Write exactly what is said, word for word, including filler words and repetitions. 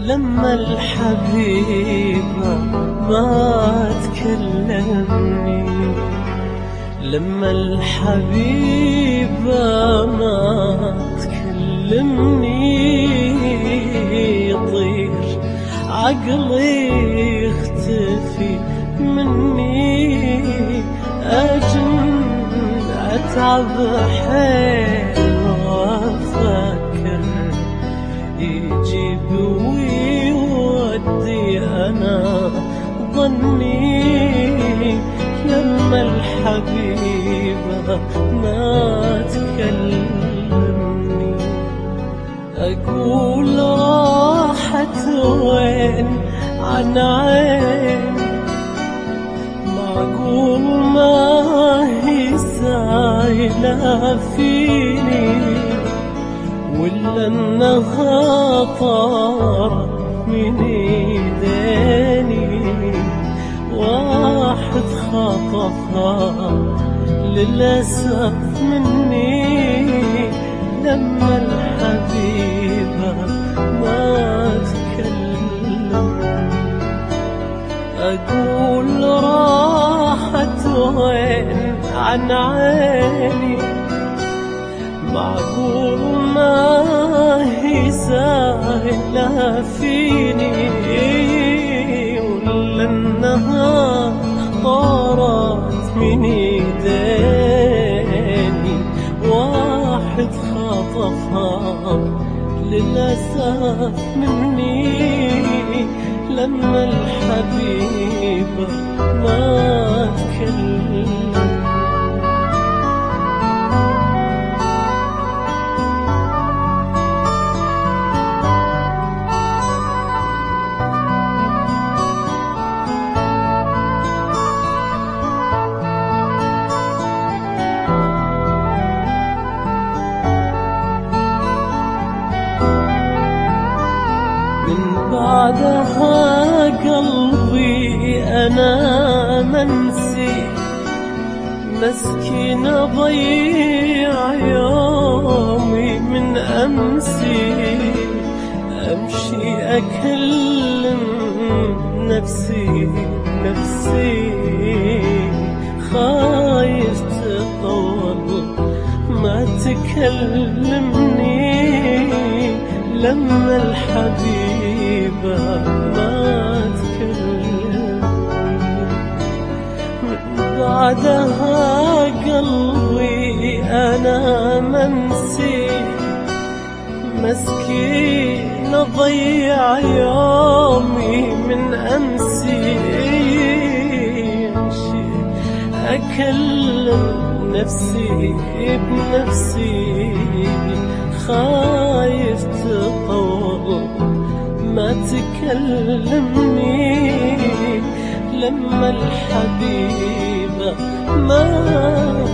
لما الحبيبة ما تكلمني، لما الحبيبة ما تكلمني يطير عقلي يختفي مني، أجن أتعب حيل وأفكر يجيب ويودي أنا ظني، لما الحبيبة ما تكلمني أقول راحت وين عن عين، معقول ما هي سايلة فيني، ولا انها طارت من ايديني، واحد خطفها للأسف مني، لما الحبيبة ما تكلم أقول راحت وين عن عيني، معقول ما هي ساهلة فيني، ولا انها طارت من ايديني، واحد خطفها للأسف مني، لما الحبيبة ما تكلم. بعدها قلبي أنا منسي، مسكين ضيع يومي من أمسي، أمشي أكلم نفسي نفسي، خايف تطول ما تكلمني، لما الحبيبة ما تكلم، من بعدها قلبي أنا منسي، مسكين ضيع يومي من أمسي، أمشي أكلم نفسي بنفسي، خايف تطول ما تكلمني، لما الحبيبة ما